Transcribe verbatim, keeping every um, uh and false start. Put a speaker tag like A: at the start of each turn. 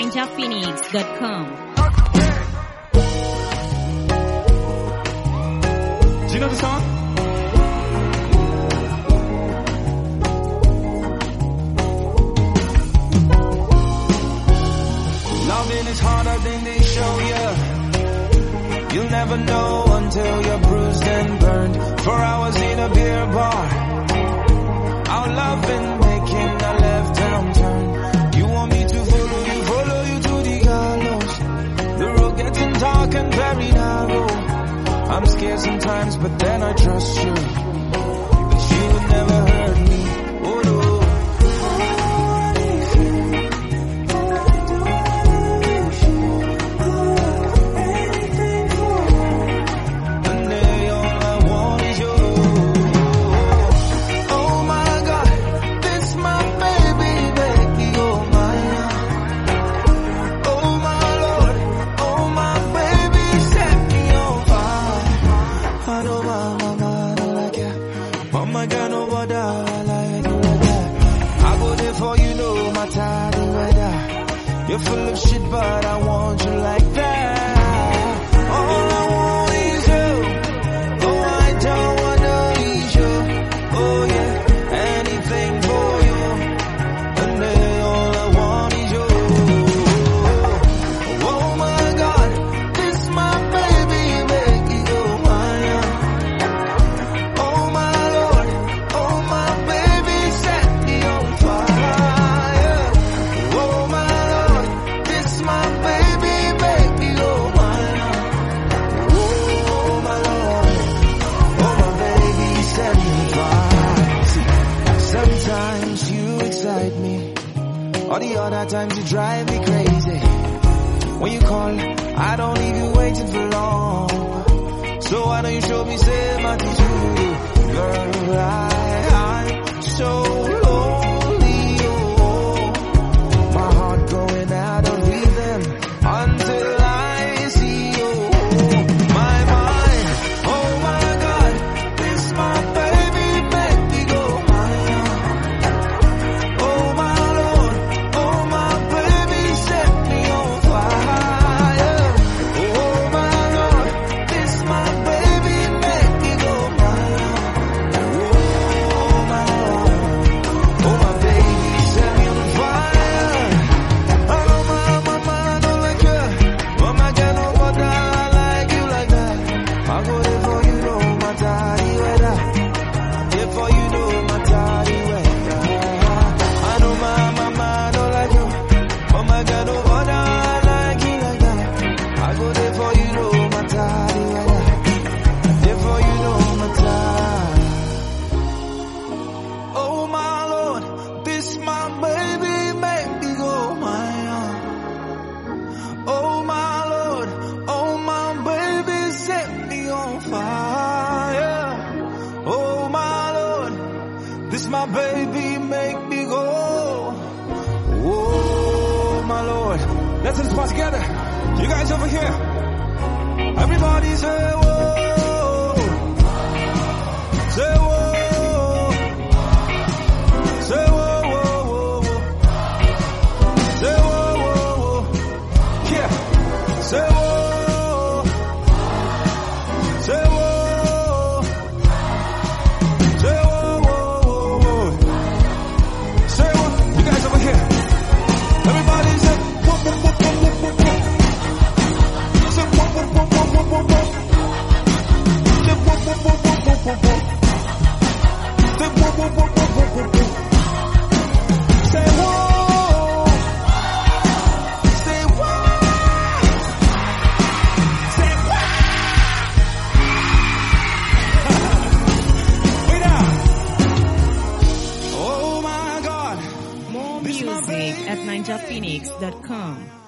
A: ninja phoenix dot com.
B: Do you know the song? Loving is harder than they show you. You'll never know until you're bruised and burned. For hours in a beer bar, our love been making a left hand turn. You want me to follow you, follow you to the gallows. The road getting dark and very narrow. I'm scared sometimes, but then I trust you. But you would never hurt me. Oh no. You're full of shit, but I want you like that. All I want is you. Oh, I don't wanna leave you. Oh yeah, anything for you. And then all I want is you. Oh my God, this my baby, make it go mine. Oh my Lord, oh my baby, set me on fire. All the other times you drive me crazy. When you call, I don't leave you waiting for long. So why don't you show me some attitude? Girl, I, I'm so lonely, oh. My heart going out of rhythm until I see you. My mind, oh my God, this my baby, make me go mine. Oh my my baby, make me go. Oh my Lord. Let's hit the spot together. You guys over here. Everybody say whoa. Say whoa. Say whoa, whoa, whoa, whoa. Say whoa, whoa, whoa. Yeah. Say whoa. Say whoa.
A: Music at ninja phoenix dot com.